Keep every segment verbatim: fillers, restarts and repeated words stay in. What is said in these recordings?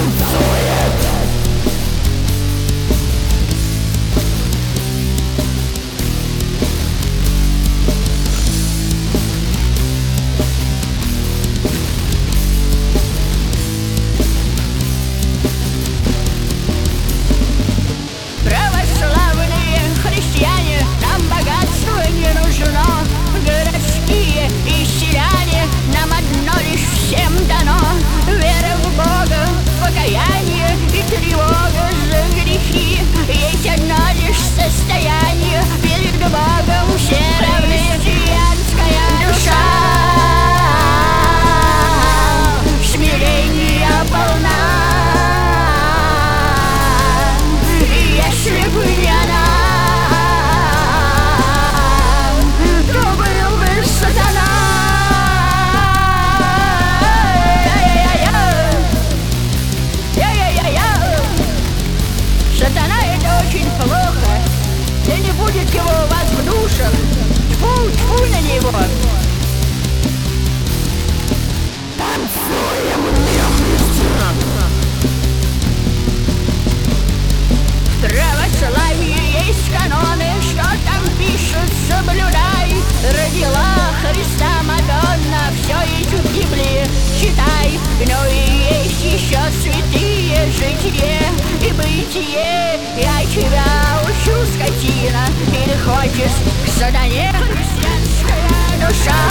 и бытие. Я тебя учу, скотина, или хочешь к сатане? Христианская душа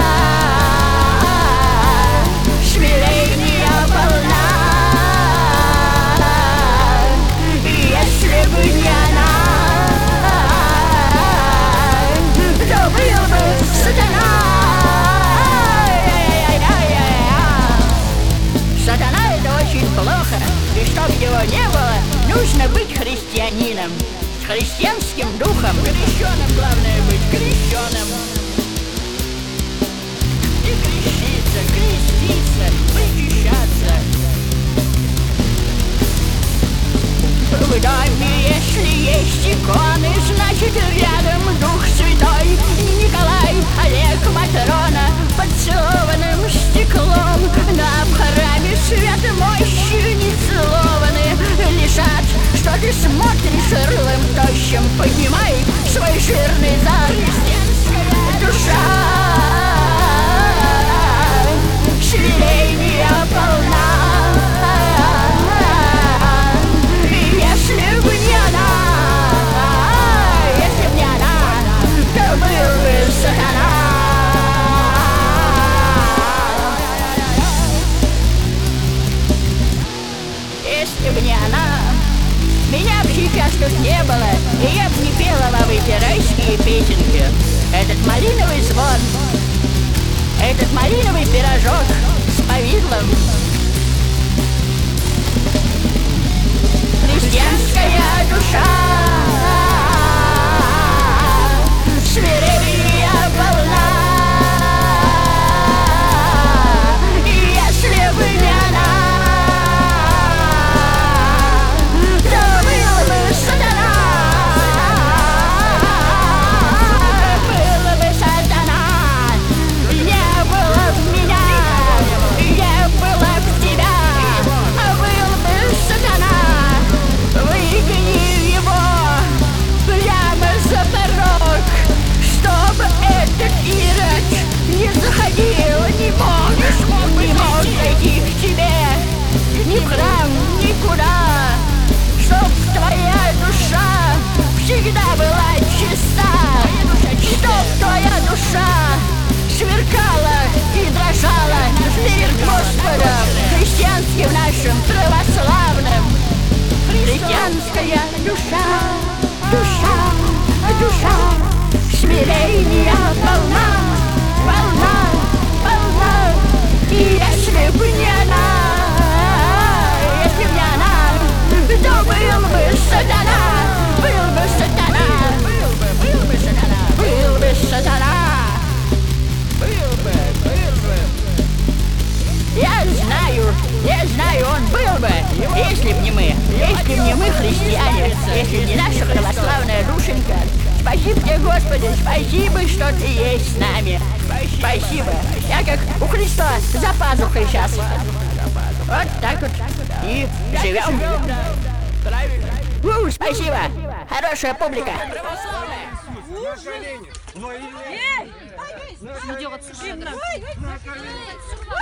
смирения полна. И если бы не она, то был бы сатана. Сатана — это очень плохо, и чтоб его не было, нужно быть христианином, с христианским духом. Крещеным главное быть, крещеным. И креститься, креститься, причащаться. В доме, если есть иконы, значит рядом Дух Святой. Николай, Олег, Матрона, поцелованным стеклом. На в храме свет мощью не целованы. Лежат, что ты смотришь рылым тощим. Поднимай свой жирный зад. Христианская душа смирения полна. Если бы не она, если бы не она, то был бы сатана. Если бы не она, меня бы сейчас тут не было, и я бы не пела вам эти райские песенки. Этот малиновый звон, этот малиновый пирожок с повидлом. Христианская душа смирения полна. И если бы не она, то был бы сатана. Был бы сатана. Не было б меня, не было б тебя, а был бы сатана. Выгони его прямо за порог, чтобы этот ирод не заходил, не мог, не мог зайти к тебе, ни в храм, никуда, чтоб твоя душа всегда была чиста, чтоб твоя душа сверкала и дрожала перед Господом христианским нашим православным. Христианская душа, душа, душа смирения полна, полна, полна. И если бы не она, если бы не она, то был бы сатана, был бы сатана, был бы, был бы сатана, был бы сатана, был бы, был бы. Я знаю, я знаю, он был бы, если б не мы, если б не мы, христиане, если б не наша православная душенька. Спасибо тебе, Господи, спасибо, что ты есть с нами. Спасибо. Я как у Христа за пазухой сейчас. Вот так вот. И живем. У, спасибо. Хорошая публика. Идет,